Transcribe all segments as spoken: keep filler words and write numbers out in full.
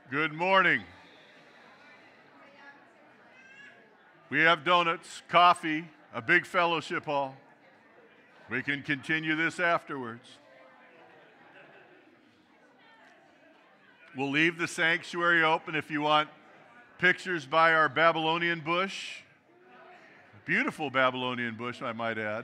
Good morning. We have donuts, coffee, a big fellowship hall. We can continue this afterwards. We'll leave the sanctuary open if you want pictures by our Babylonian bush. Beautiful Babylonian bush, I might add.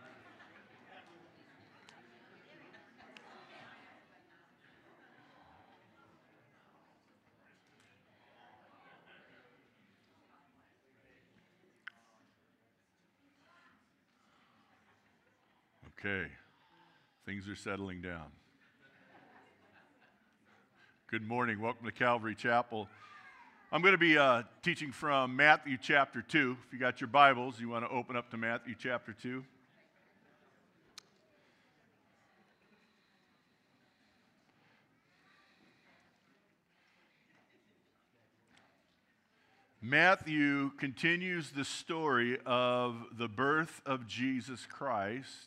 Okay, things are settling down. Good morning. Welcome to Calvary Chapel. I'm going to be uh, teaching from Matthew chapter two. If you got your Bibles, you want to open up to Matthew chapter two. Matthew continues the story of the birth of Jesus Christ.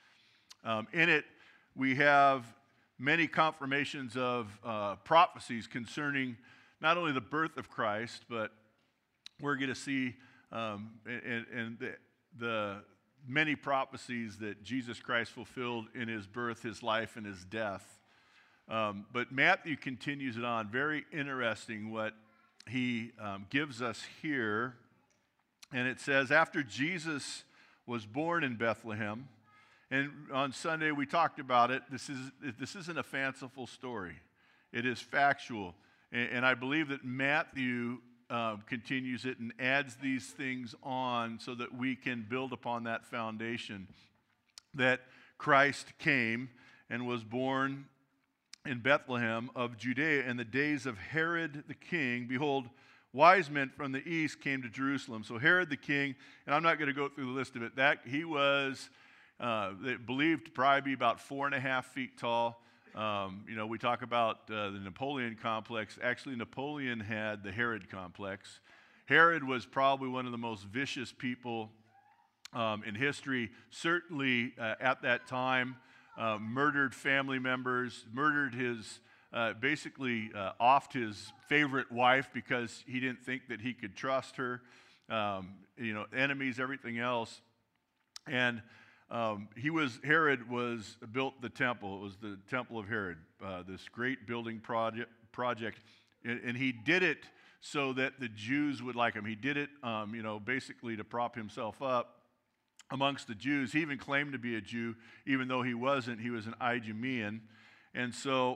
Um, in it, we have many confirmations of uh, prophecies concerning not only the birth of Christ, but we're going to see um, and, and the, the many prophecies that Jesus Christ fulfilled in his birth, his life, and his death. Um, but Matthew continues it on. Very interesting what he um, gives us here. And it says, after Jesus was born in Bethlehem, and on Sunday we talked about it, this, is, this isn't a fanciful story. It is factual. And, and I believe that Matthew uh, continues it and adds these things on so that we can build upon that foundation. That Christ came and was born in Bethlehem of Judea in the days of Herod the king. Behold, wise men from the east came to Jerusalem. So Herod the king, and I'm not going to go through the list of it, that he was uh, they believed to probably be about four and a half feet tall. Um, you know, we talk about uh, the Napoleon complex. Actually, Napoleon had the Herod complex. Herod was probably one of the most vicious people um, in history, certainly uh, at that time. Uh, murdered family members, murdered his, uh, basically uh, offed his favorite wife because he didn't think that he could trust her, um, you know, enemies, everything else. And um, he was, Herod was, built the temple. It was the temple of Herod, uh, this great building project, project. And, and he did it so that the Jews would like him. He did it, um, you know, basically to prop himself up amongst the Jews. He even claimed to be a Jew, even though he wasn't. He was an Idumean. And so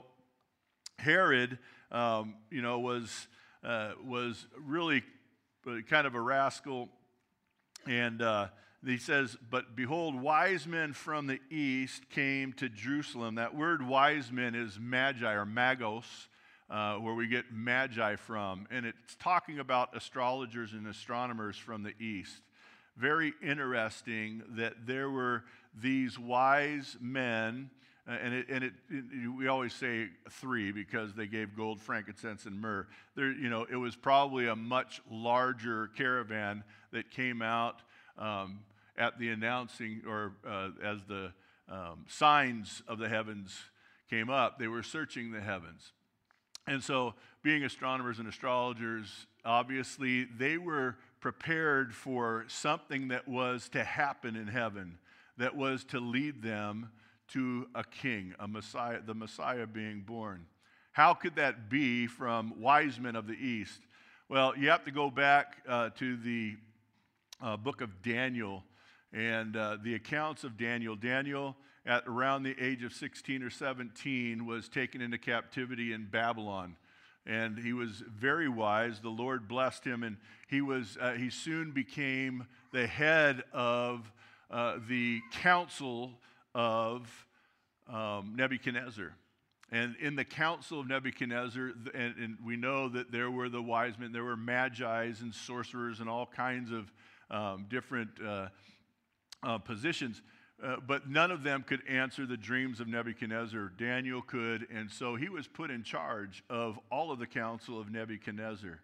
Herod, um, you know, was uh, was really kind of a rascal. And uh, he says, but behold, wise men from the east came to Jerusalem. That word wise men is magi or magos, uh, where we get magi from. And it's talking about astrologers and astronomers from the east. Very interesting that there were these wise men, uh, and, it, and it, it, we always say three because they gave gold, frankincense, and myrrh. There, you know, it was probably a much larger caravan that came out um, at the announcing or uh, as the um, signs of the heavens came up. They were searching the heavens. And so being astronomers and astrologers, obviously, they were prepared for something that was to happen in heaven, that was to lead them to a king, a Messiah, the Messiah being born. How could that be from wise men of the east? Well, you have to go back uh, to the uh, book of Daniel and uh, the accounts of Daniel. Daniel, at around the age of sixteen or seventeen, was taken into captivity in Babylon. And he was very wise. The Lord blessed him, and he was uh, he soon became the head of uh, the council of um, Nebuchadnezzar. And in the council of Nebuchadnezzar, and, and we know that there were the wise men, there were magi's and sorcerers and all kinds of um, different uh, uh, positions. Uh, but none of them could answer the dreams of Nebuchadnezzar. Daniel could, and so he was put in charge of all of the council of Nebuchadnezzar.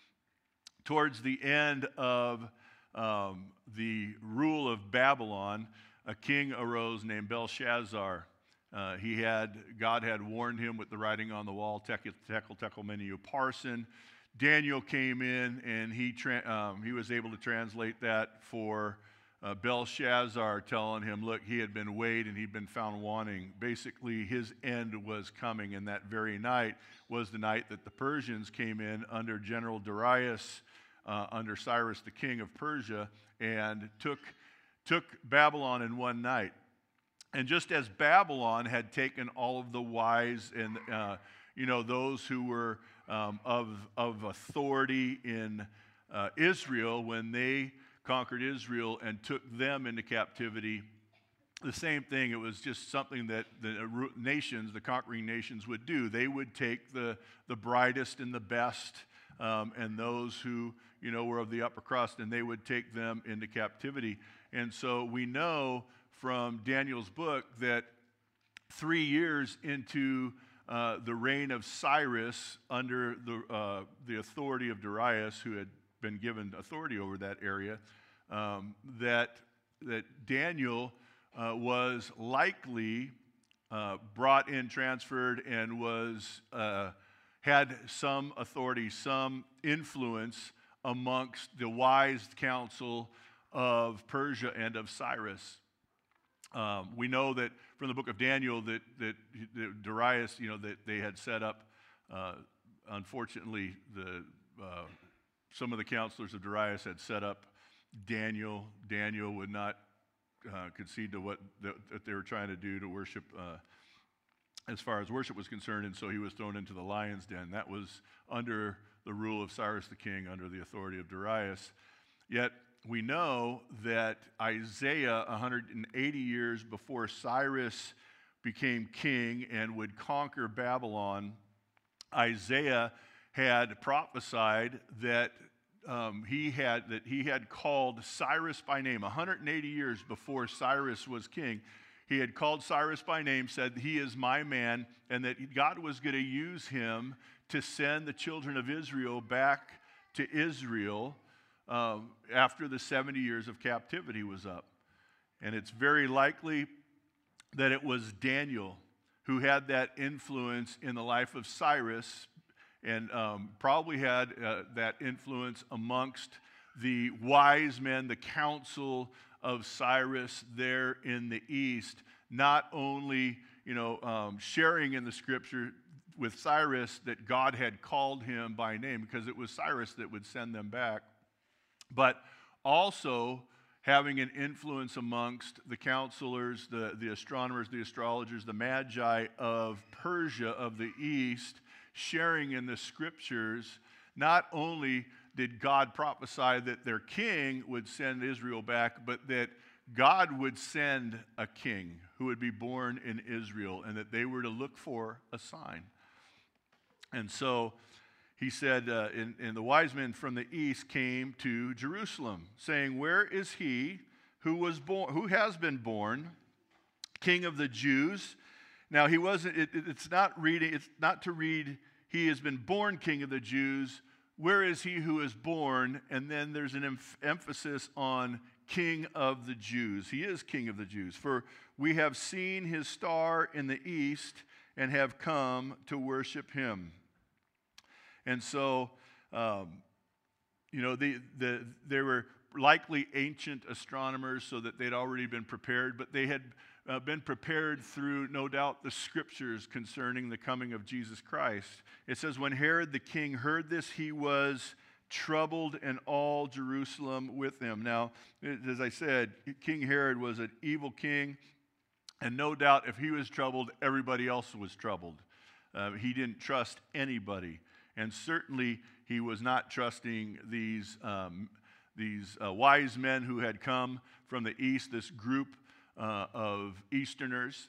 Towards the end of um, the rule of Babylon, a king arose named Belshazzar. Uh, he had, God had warned him with the writing on the wall, tekel, tekel, tekel, mene, upharsin. Daniel came in and he, tra- um, he was able to translate that for uh, Belshazzar, telling him, look, he had been weighed and he'd been found wanting. Basically, his end was coming, and that very night was the night that the Persians came in under General Darius, uh, under Cyrus, the king of Persia, and took, took Babylon in one night. And just as Babylon had taken all of the wise and, uh, you know, those who were um, of, of authority in uh, Israel, when they conquered Israel and took them into captivity, the same thing, it was just something that the nations, the conquering nations would do. They would take the, the brightest and the best um, and those who, you know, were of the upper crust, and they would take them into captivity. And so we know from Daniel's book that three years into uh, the reign of Cyrus, under the, uh, the authority of Darius, who had been given authority over that area, um, that, that Daniel uh, was likely uh, brought in, transferred, and was uh, had some authority, some influence amongst the wise council of Persia and of Cyrus. Um, we know that from the book of Daniel that, that, that Darius, you know, that they had set up, uh, unfortunately, the, uh, some of the counselors of Darius had set up Daniel. Daniel would not uh, concede to what the, that they were trying to do to worship, uh, as far as worship was concerned, and so he was thrown into the lion's den. That was under the rule of Cyrus the king, under the authority of Darius. Yet we know that Isaiah, one hundred eighty years before Cyrus became king and would conquer Babylon, Isaiah had prophesied that um, he had that he had called Cyrus by name. one hundred eighty years before Cyrus was king, he had called Cyrus by name, said, "He is my man," and that God was going to use him to send the children of Israel back to Israel um, after the seventy years of captivity was up. And it's very likely that it was Daniel who had that influence in the life of Cyrus, and um, probably had uh, that influence amongst the wise men, the council of Cyrus there in the east, not only, you know, um, sharing in the scripture with Cyrus that God had called him by name, because it was Cyrus that would send them back, but also having an influence amongst the counselors, the, the astronomers, the astrologers, the magi of Persia, of the east, sharing in the scriptures. Not only did God prophesy that their king would send Israel back, but that God would send a king who would be born in Israel, and that they were to look for a sign. And so he said, uh, and, and the wise men from the east came to Jerusalem, saying, "Where is he who was born, who has been born, King of the Jews?" Now he wasn't. It, it, it's not reading. It's not to read, "He has been born King of the Jews." Where is he who is born? And then there's an em- emphasis on King of the Jews. He is King of the Jews. "For we have seen his star in the east and have come to worship him." And so, um, you know, the, the, they were likely ancient astronomers, so that they'd already been prepared, but they had uh, been prepared through, no doubt, the scriptures concerning the coming of Jesus Christ. It says, "When Herod the king heard this, he was troubled, and all Jerusalem with him." Now, as I said, King Herod was an evil king, and no doubt if he was troubled, everybody else was troubled. Uh, he didn't trust anybody. And certainly he was not trusting these, um, these uh, wise men who had come from the east, this group uh, of Easterners.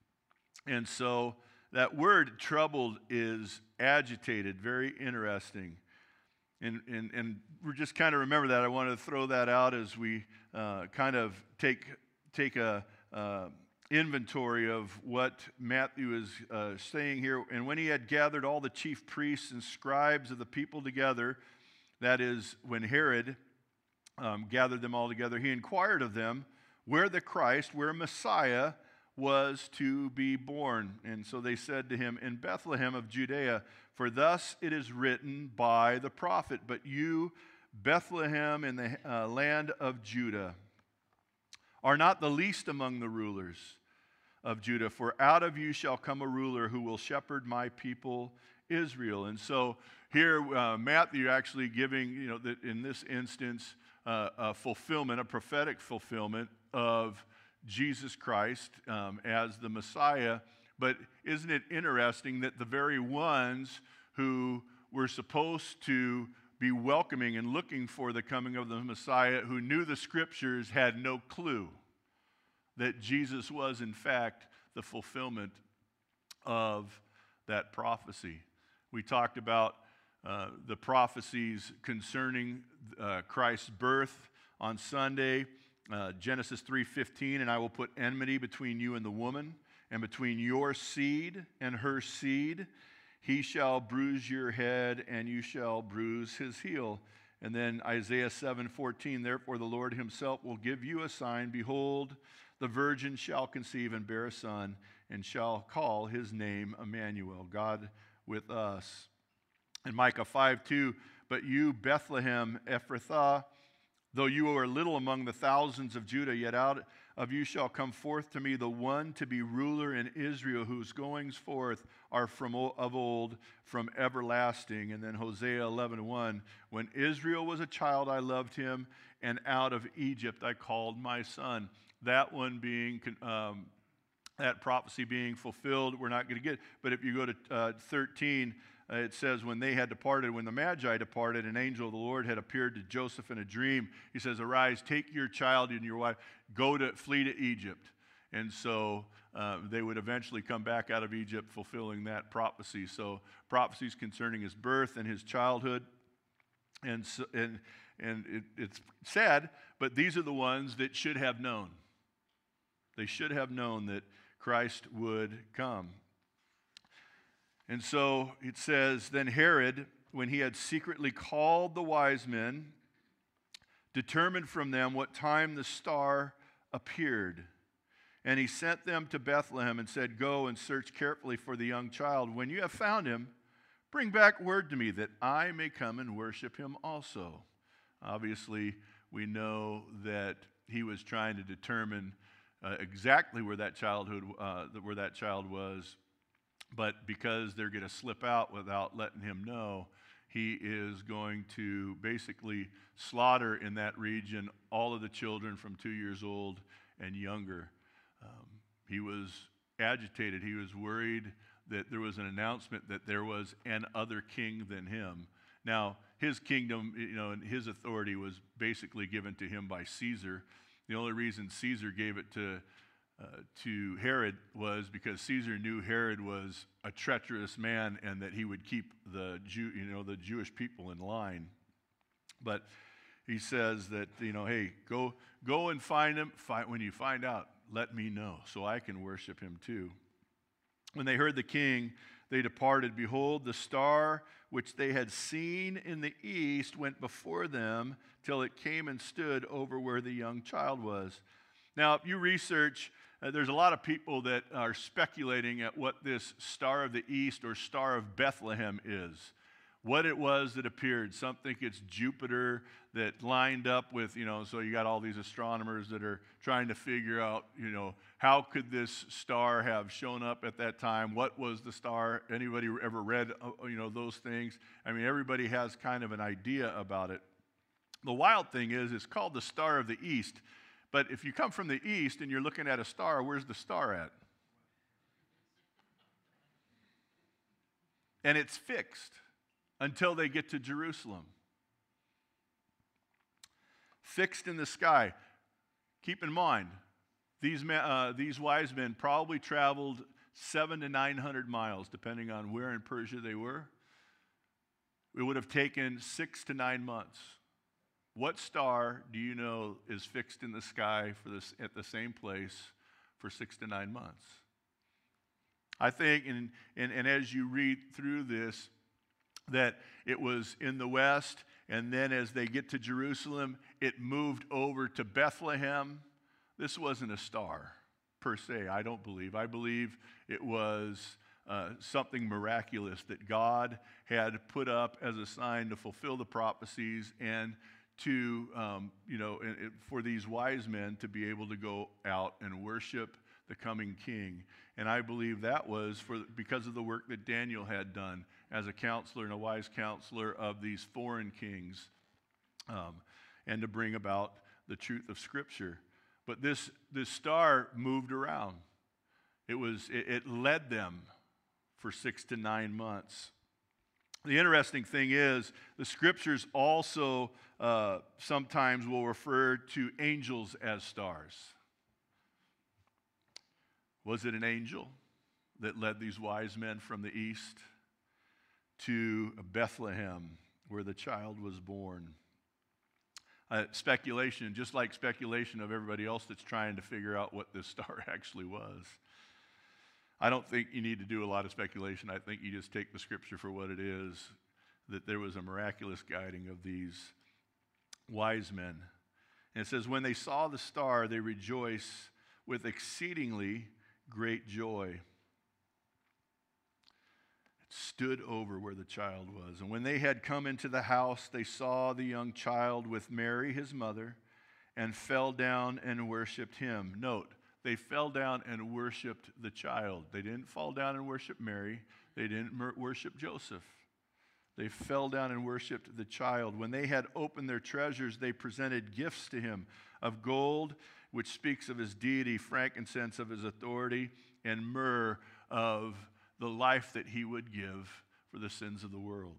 And so that word troubled is agitated, very interesting. And, and, and we're just kind of remember that. I want to throw that out as we uh, kind of take, take a... Uh, inventory of what Matthew is uh, saying here. "And when he had gathered all the chief priests and scribes of the people together," that is, when Herod um, gathered them all together, "he inquired of them where the Christ, where Messiah was to be born. And so they said to him, in Bethlehem of Judea, for thus it is written by the prophet, but you, Bethlehem in the uh, land of Judah, are not the least among the rulers of Judah, for out of you shall come a ruler who will shepherd my people Israel. And so here uh, Matthew actually giving, you know, that in this instance, uh, a fulfillment, a prophetic fulfillment of Jesus Christ um, as the Messiah. But isn't it interesting that the very ones who were supposed to be welcoming and looking for the coming of the Messiah, who knew the Scriptures, had no clue that Jesus was, in fact, the fulfillment of that prophecy. We talked about uh, the prophecies concerning uh, Christ's birth on Sunday. Uh, Genesis three fifteen, and I will put enmity between you and the woman, and between your seed and her seed. He shall bruise your head, and you shall bruise his heel. And then Isaiah seven fourteen, therefore the Lord himself will give you a sign. Behold, the virgin shall conceive and bear a son, and shall call his name Emmanuel, God with us. And Micah five two, but you, Bethlehem Ephrathah, though you are little among the thousands of Judah, yet out of you shall come forth to me the one to be ruler in Israel, whose goings forth are from of old, from everlasting. And then Hosea eleven one, when Israel was a child, I loved him, and out of Egypt I called my son. That one being, um, that prophecy being fulfilled, we're not going to get. But if you go to uh, thirteen, uh, it says, when they had departed, when the Magi departed, an angel of the Lord had appeared to Joseph in a dream. He says, arise, take your child and your wife, go to, flee to Egypt. And so uh, they would eventually come back out of Egypt, fulfilling that prophecy. So prophecies concerning his birth and his childhood. And, so, and, and it, it's sad, but these are the ones that should have known. They should have known that Christ would come. And so it says, then Herod, when he had secretly called the wise men, determined from them what time the star appeared. And he sent them to Bethlehem and said, go and search carefully for the young child. When you have found him, bring back word to me that I may come and worship him also. Obviously, we know that he was trying to determine uh, exactly where that childhood, uh, where that child was. But because they're going to slip out without letting him know, he is going to basically slaughter in that region all of the children from two years old and younger. Um, he was agitated. He was worried that there was an announcement that there was an other king than him. Now, his kingdom, you know, and his authority was basically given to him by Caesar. The only reason Caesar gave it to Uh, to Herod was because Caesar knew Herod was a treacherous man and that he would keep the Jew, you know, the Jewish people in line. But he says that, you know, hey, go go and find him. Find, when you find out, let me know so I can worship him too. When they heard the king, they departed. Behold, the star which they had seen in the east went before them till it came and stood over where the young child was. Now, if you research, Uh, there's a lot of people that are speculating at what this Star of the East or Star of Bethlehem is. What it was that appeared. Some think it's Jupiter that lined up with, you know, so you got all these astronomers that are trying to figure out, you know, how could this star have shown up at that time? What was the star? Anybody ever read, uh, you know, those things? I mean, everybody has kind of an idea about it. The wild thing is, it's called the Star of the East. But if you come from the east and you're looking at a star, where's the star at? And it's fixed until they get to Jerusalem. Fixed in the sky. Keep in mind, these, uh, these wise men probably traveled seven to nine hundred miles, depending on where in Persia they were. It would have taken six to nine months. What star do you know is fixed in the sky for this, at the same place for six to nine months? I think, and, and, and as you read through this, that it was in the west, and then as they get to Jerusalem, it moved over to Bethlehem. This wasn't a star. per se. I don't believe. I believe it was uh, something miraculous that God had put up as a sign to fulfill the prophecies and to, um, you know, it, it, for these wise men to be able to go out and worship the coming king. And I believe that was for because of the work that Daniel had done as a counselor and a wise counselor of these foreign kings, um, and to bring about the truth of Scripture. But this, this star moved around. It was it, it led them for six to nine months. The interesting thing is, the Scriptures also uh, sometimes will refer to angels as stars. Was it an angel that led these wise men from the east to Bethlehem, where the child was born? Uh, speculation, just like speculation of everybody else that's trying to figure out what this star actually was. I don't think you need to do a lot of speculation. I think you just take the Scripture for what it is, that there was a miraculous guiding of these wise men. And it says, when they saw the star, they rejoiced with exceedingly great joy. It stood over where the child was. And when they had come into the house, they saw the young child with Mary, his mother, and fell down and worshiped him. Note, they fell down and worshiped the child. They didn't fall down and worship Mary. They didn't worship Joseph. They fell down and worshiped the child. When they had opened their treasures, they presented gifts to him of gold, which speaks of his deity, frankincense of his authority, and myrrh of the life that he would give for the sins of the world.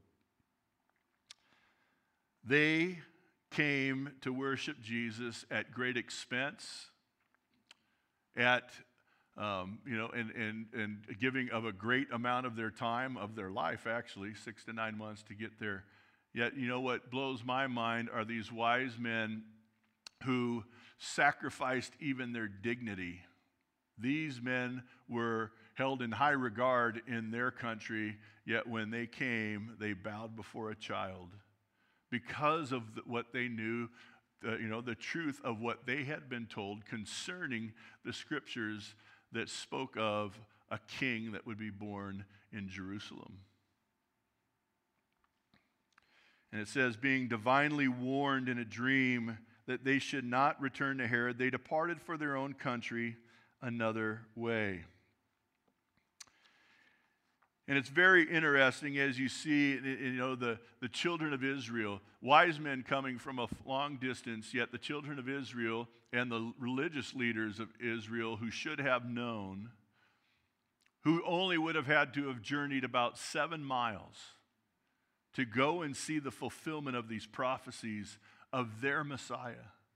They came to worship Jesus at great expense, at um, you know, and, and, and giving of a great amount of their time, of their life, actually, six to nine months to get there. Yet, you know what blows my mind are these wise men who sacrificed even their dignity. These men were held in high regard in their country, yet when they came, they bowed before a child because of the, what they knew, uh, you know, the truth of what they had been told concerning the Scriptures that spoke of a king that would be born in Jerusalem. And it says, being divinely warned in a dream that they should not return to Herod, they departed for their own country another way. And it's very interesting as you see, you know, the, the children of Israel, wise men coming from a long distance, yet the children of Israel and the religious leaders of Israel who should have known, who only would have had to have journeyed about seven miles to go and see the fulfillment of these prophecies of their Messiah.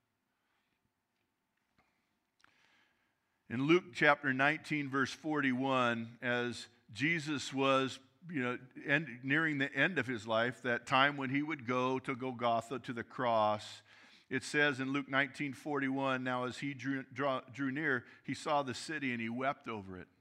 In Luke chapter nineteen, verse forty-one, as Jesus was, you know, end, nearing the end of his life, that time when he would go to Golgotha, to the cross, it says in Luke nineteen forty-one, now as he drew, draw, drew near, he saw the city and he wept over it,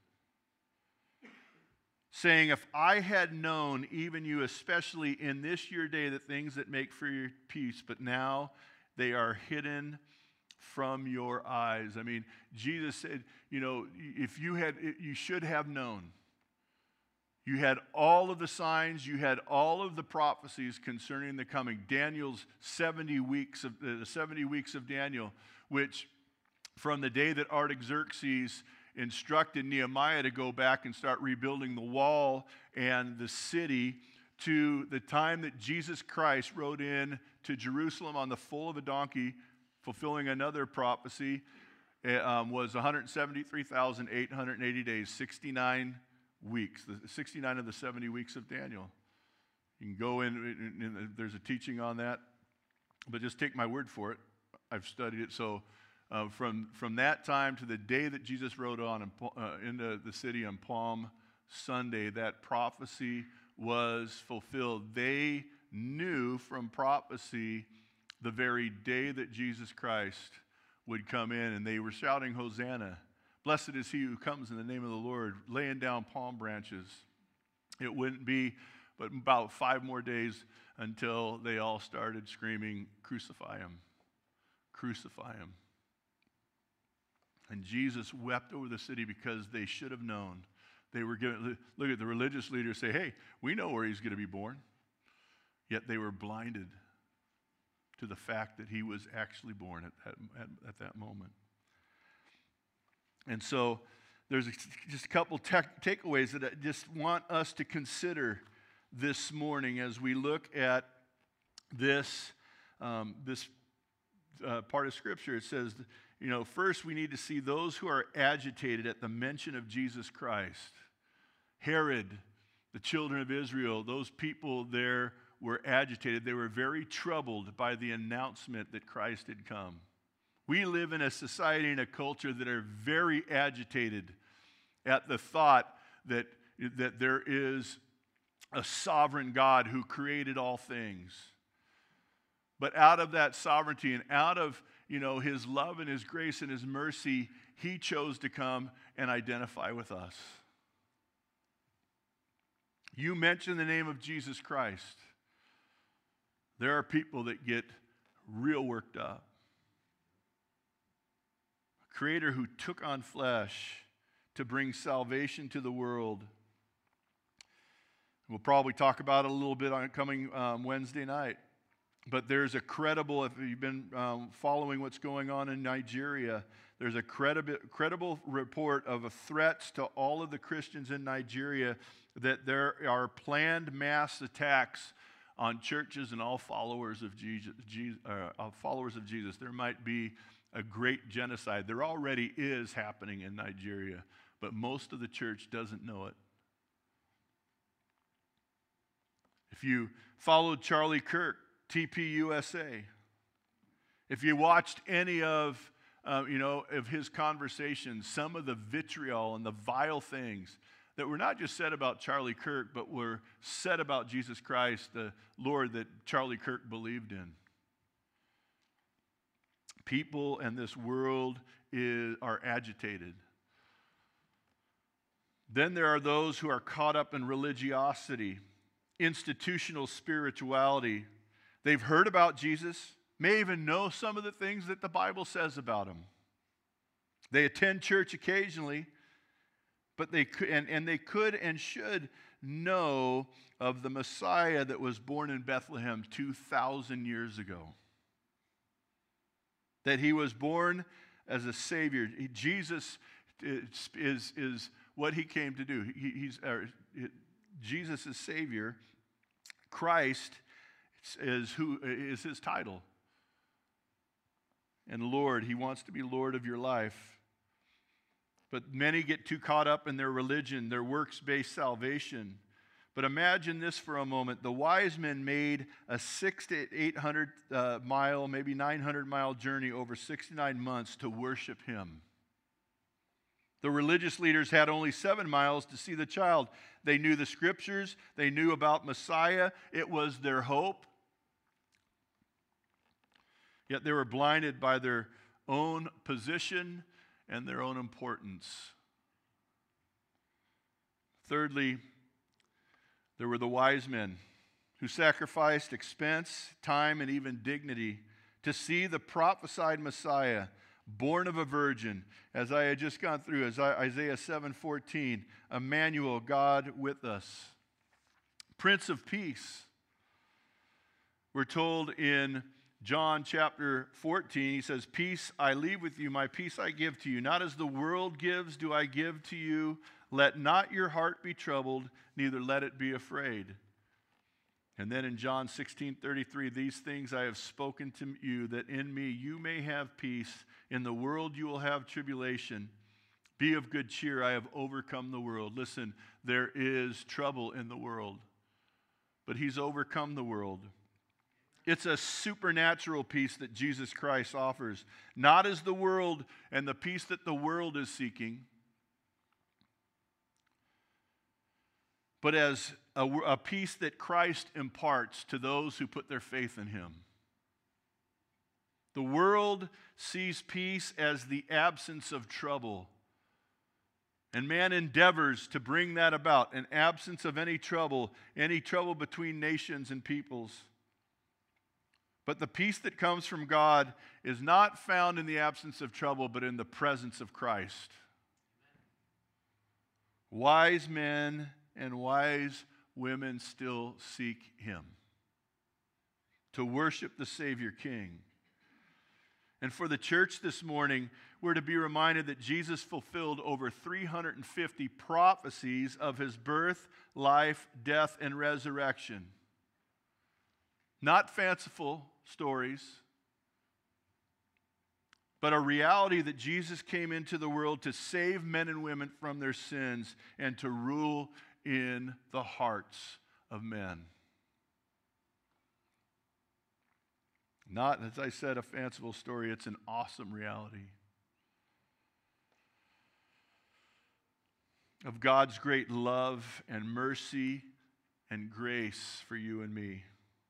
saying, if I had known, even you, especially in this your day, the things that make for your peace, but now they are hidden from your eyes. I mean, Jesus said, you know, if you had, you should have known. You had all of the signs, you had all of the prophecies concerning the coming. Daniel's seventy weeks of the seventy weeks of Daniel, which from the day that Artaxerxes instructed Nehemiah to go back and start rebuilding the wall and the city, to the time that Jesus Christ rode in to Jerusalem on the foal of a donkey, fulfilling another prophecy, um, was one hundred seventy-three thousand eight hundred eighty days, sixty-nine weeks, the sixty-nine of the seventy weeks of Daniel. You can go in, in, in, there's a teaching on that, but just take my word for it. I've studied it. So uh, from, from that time to the day that Jesus rode on in, uh, into the city on Palm Sunday, that prophecy was fulfilled. They knew from prophecy the very day that Jesus Christ would come in, and they were shouting, Hosanna. Blessed is he who comes in the name of the Lord, laying down palm branches. It wouldn't be but about five more days until they all started screaming, crucify him, crucify him. And Jesus wept over the city because they should have known. They were given, look at the religious leaders say, hey, we know where he's going to be born. Yet they were blinded to the fact that he was actually born at that, at, at that moment. And so there's just a couple tech, takeaways that I just want us to consider this morning as we look at this, um, this uh, part of Scripture. It says, you know, first we need to see those who are agitated at the mention of Jesus Christ. Herod, the children of Israel, those people there were agitated. They were very troubled by the announcement that Christ had come. We live in a society and a culture that are very agitated at the thought that, that there is a sovereign God who created all things. But out of that sovereignty and out of, you know, his love and his grace and his mercy, he chose to come and identify with us. You mention the name of Jesus Christ, there are people that get real worked up. A creator who took on flesh to bring salvation to the world. We'll probably talk about it a little bit on coming um, Wednesday night. But there's a credible, if you've been um, following what's going on in Nigeria, there's a credible, credible report of a threats to all of the Christians in Nigeria that there are planned mass attacks on churches and all followers of Jesus, Jesus, uh, followers of Jesus. There might be a great genocide. There already is happening in Nigeria, but most of the church doesn't know it. If you followed Charlie Kirk, T P U S A, if you watched any of uh, you know of his conversations, some of the vitriol and the vile things that were not just said about Charlie Kirk, but were said about Jesus Christ, the Lord that Charlie Kirk believed in. People in this world is, are agitated. Then there are those who are caught up in religiosity, institutional spirituality. They've heard about Jesus, may even know some of the things that the Bible says about him. They attend church occasionally, but they could, and, and they could and should know of the Messiah that was born in Bethlehem two thousand years ago. That he was born as a Savior. He, Jesus is, is, is what he came to do. He, he's uh, Jesus is Savior. Christ is who is his title. And Lord, he wants to be Lord of your life. But many get too caught up in their religion, their works-based salvation. But imagine this for a moment. The wise men made a six to eight hundred uh, mile, maybe nine hundred mile journey over sixty-nine months to worship him. The religious leaders had only seven miles to see the child. They knew the scriptures. They knew about Messiah. It was their hope. Yet they were blinded by their own position and their own importance. Thirdly, there were the wise men who sacrificed expense, time, and even dignity to see the prophesied Messiah, born of a virgin, as I had just gone through, as Isaiah seven fourteen, Emmanuel, God with us. Prince of Peace. We're told in John chapter fourteen, he says, "Peace I leave with you, my peace I give to you. Not as the world gives do I give to you. Let not your heart be troubled, neither let it be afraid." And then in John sixteen thirty-three, "These things I have spoken to you, that in me you may have peace. In the world you will have tribulation. Be of good cheer, I have overcome the world." Listen, there is trouble in the world, but he's overcome the world. It's a supernatural peace that Jesus Christ offers, not as the world and the peace that the world is seeking, but as a, a peace that Christ imparts to those who put their faith in him. The world sees peace as the absence of trouble, and man endeavors to bring that about, an absence of any trouble, any trouble between nations and peoples. But the peace that comes from God is not found in the absence of trouble, but in the presence of Christ. Wise men and wise women still seek him to worship the Savior King. And for the church this morning, we're to be reminded that Jesus fulfilled over three hundred fifty prophecies of his birth, life, death, and resurrection. Not fanciful stories, but a reality that Jesus came into the world to save men and women from their sins and to rule in the hearts of men. Not, as I said, a fanciful story, it's an awesome reality of God's great love and mercy and grace for you and me.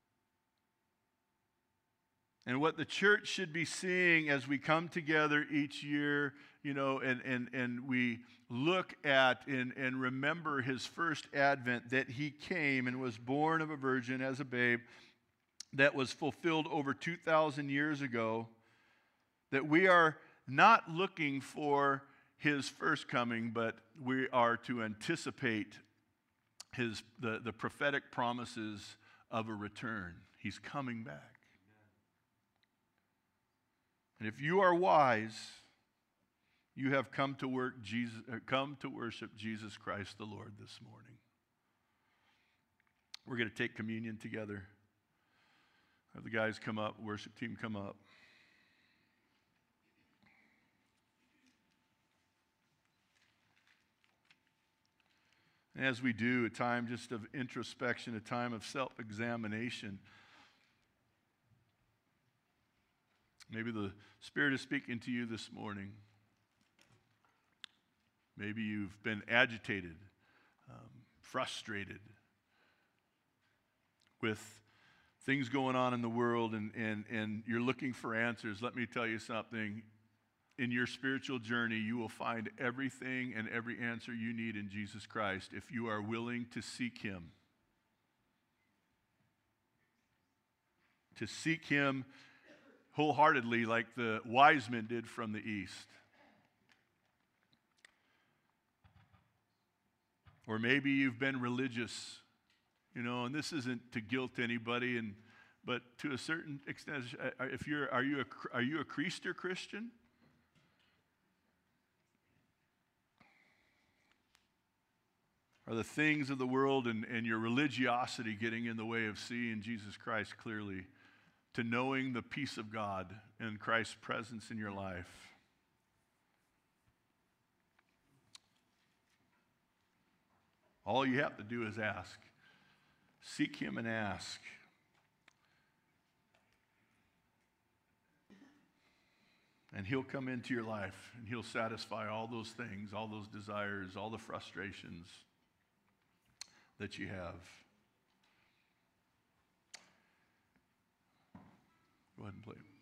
And what the church should be seeing as we come together each year, you know, and, and, and we look at and, and remember his first advent, that he came and was born of a virgin as a babe, that was fulfilled over two thousand years ago, that we are not looking for his first coming, but we are to anticipate his the, the prophetic promises of a return. He's coming back. And if you are wise, you have come to work Jesus, come to worship Jesus Christ the Lord this morning. We're going to take communion together. Have the guys come up, worship team come up. And as we do, a time just of introspection, a time of self-examination. Maybe the Spirit is speaking to you this morning. Maybe you've been agitated, um, frustrated with things going on in the world, and, and, and you're looking for answers. Let me tell you something. In your spiritual journey, you will find everything and every answer you need in Jesus Christ if you are willing to seek him. To seek him wholeheartedly, like the wise men did from the east. Or maybe you've been religious, you know, and this isn't to guilt anybody, and but to a certain extent, if you're, are you a, are you a Creaster Christian? Are the things of the world and, and your religiosity getting in the way of seeing Jesus Christ clearly, to knowing the peace of God and Christ's presence in your life? All you have to do is ask. Seek him and ask. And he'll come into your life and he'll satisfy all those things, all those desires, all the frustrations that you have. Go ahead and play.